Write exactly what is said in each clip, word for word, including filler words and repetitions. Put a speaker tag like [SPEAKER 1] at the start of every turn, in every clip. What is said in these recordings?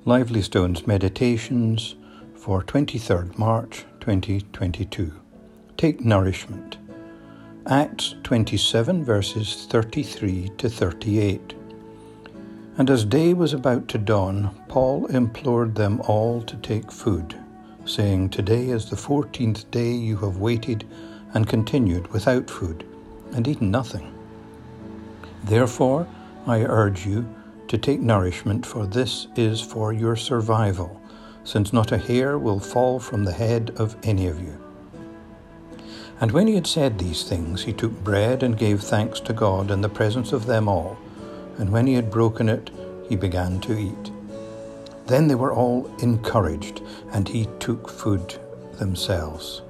[SPEAKER 1] Lively Stones Meditations for twenty-third March twenty twenty-two. Take nourishment. Acts twenty-seven verses thirty-three to thirty-eight. And as day was about to dawn, Paul implored them all to take food, saying, "Today is the fourteenth day you have waited and continued without food, and eaten nothing. Therefore I urge you to take nourishment, for this is for your survival, since not a hair will fall from the head of any of you." And when he had said these things, he took bread and gave thanks to God in the presence of them all, and when he had broken it, he began to eat. Then they were all encouraged, and he took food themselves.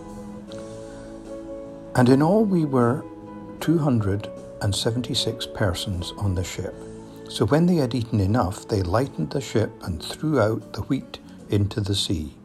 [SPEAKER 1] And in all we were two hundred and seventy-six persons on the ship. So when they had eaten enough, they lightened the ship and threw out the wheat into the sea.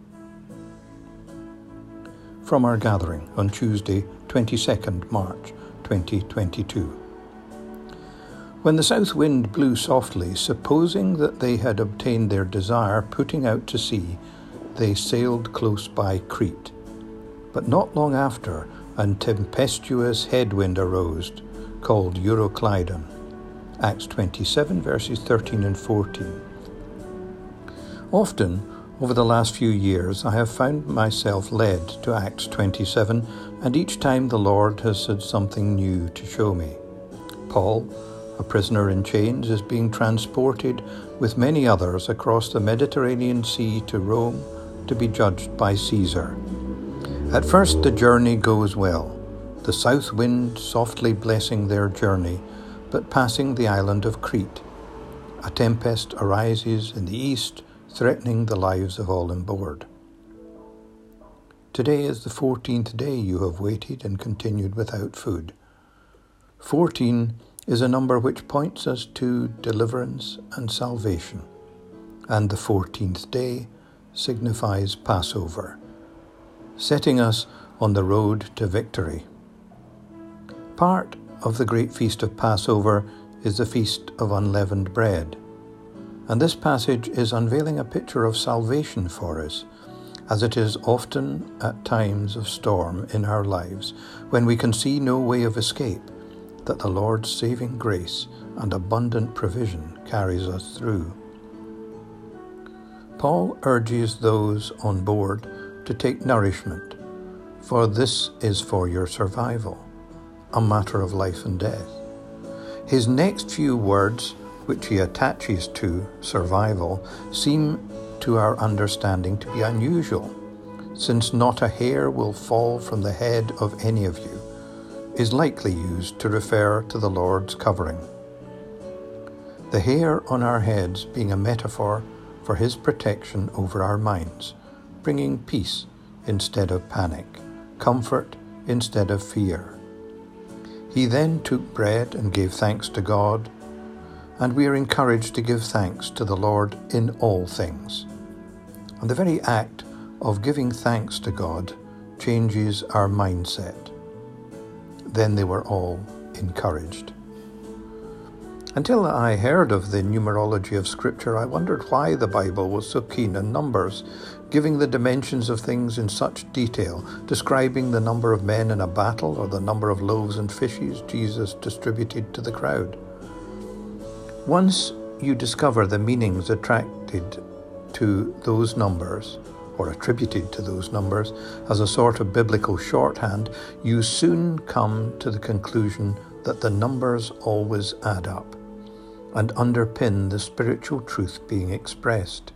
[SPEAKER 1] From our gathering on Tuesday, twenty-second March twenty twenty-two. When the south wind blew softly, supposing that they had obtained their desire, putting out to sea, they sailed close by Crete. But not long after, a tempestuous headwind arose, called Euroclydon. Acts twenty-seven verses thirteen and fourteen. Often, over the last few years, I have found myself led to Acts twenty-seven, and each time the Lord has said something new to show me. Paul, a prisoner in chains, is being transported with many others across the Mediterranean Sea to Rome to be judged by Caesar. At first the journey goes well, the south wind softly blessing their journey, but passing the island of Crete, a tempest arises in the east, threatening the lives of all on board. Today is the fourteenth day you have waited and continued without food. Fourteen is a number which points us to deliverance and salvation, and the fourteenth day signifies Passover, setting us on the road to victory. Part of the great feast of Passover is the Feast of Unleavened Bread, and this passage is unveiling a picture of salvation for us, as it is often at times of storm in our lives, when we can see no way of escape, that the Lord's saving grace and abundant provision carries us through. Paul urges those on board to take nourishment, for this is for your survival, a matter of life and death. His next few words, which he attaches to survival, seem to our understanding to be unusual, since not a hair will fall from the head of any of you, is likely used to refer to the Lord's covering. The hair on our heads being a metaphor for his protection over our minds, bringing peace instead of panic, comfort instead of fear. He then took bread and gave thanks to God, and we are encouraged to give thanks to the Lord in all things. And the very act of giving thanks to God changes our mindset. Then they were all encouraged. Until I heard of the numerology of Scripture, I wondered why the Bible was so keen on numbers, giving the dimensions of things in such detail, describing the number of men in a battle or the number of loaves and fishes Jesus distributed to the crowd. Once you discover the meanings attracted to those numbers, or attributed to those numbers, as a sort of biblical shorthand, you soon come to the conclusion that the numbers always add up and underpin the spiritual truth being expressed.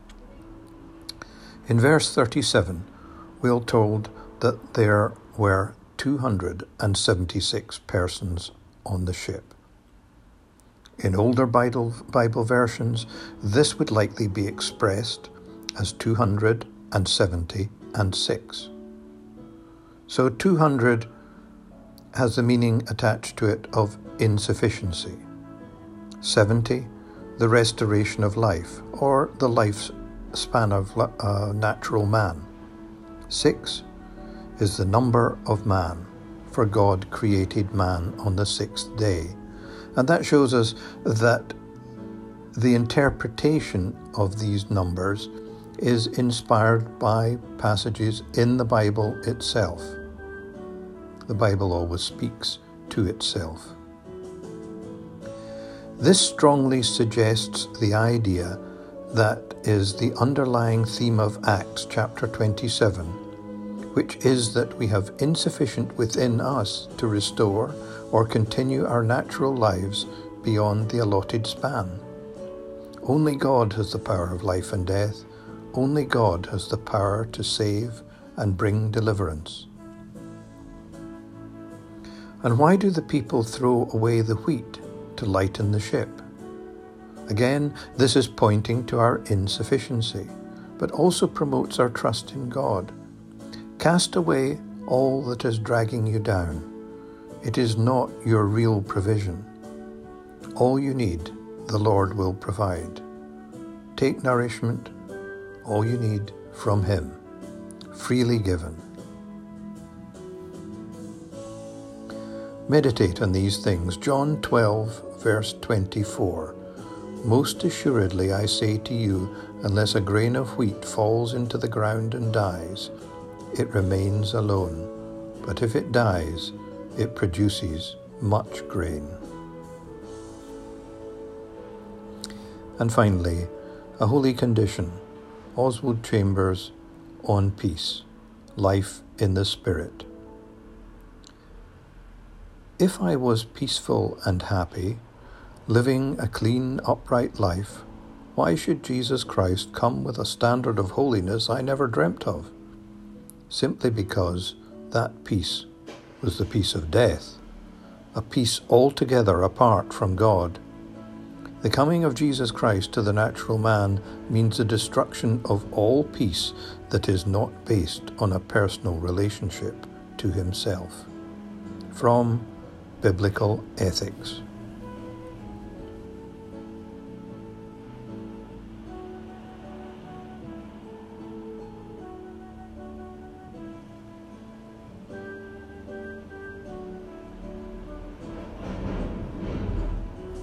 [SPEAKER 1] In verse thirty-seven, we are told that there were two hundred seventy-six persons on the ship. In older Bible, Bible versions, this would likely be expressed as two hundred seventy-six. So two hundred has the meaning attached to it of insufficiency. seventy, the restoration of life, or the lifespan of uh, natural man. six is the number of man, for God created man on the sixth day. And that shows us that the interpretation of these numbers is inspired by passages in the Bible itself. The Bible always speaks to itself. This strongly suggests the idea that is the underlying theme of Acts chapter twenty-seven, which is that we have insufficient within us to restore or continue our natural lives beyond the allotted span. Only God has the power of life and death. Only God has the power to save and bring deliverance. And why do the people throw away the wheat to lighten the ship? Again, this is pointing to our insufficiency, but also promotes our trust in God. Cast away all that is dragging you down. It is not your real provision. All you need, the Lord will provide. Take nourishment, all you need, from Him, freely given. Meditate on these things. John twelve, verse twenty-four. Most assuredly I say to you, unless a grain of wheat falls into the ground and dies, it remains alone. But if it dies, it produces much grain. And finally, a holy condition. Oswald Chambers on peace, life in the Spirit. If I was peaceful and happy, living a clean, upright life, why should Jesus Christ come with a standard of holiness I never dreamt of? Simply because that peace was the peace of death, a peace altogether apart from God. The coming of Jesus Christ to the natural man means the destruction of all peace that is not based on a personal relationship to himself. From Biblical Ethics.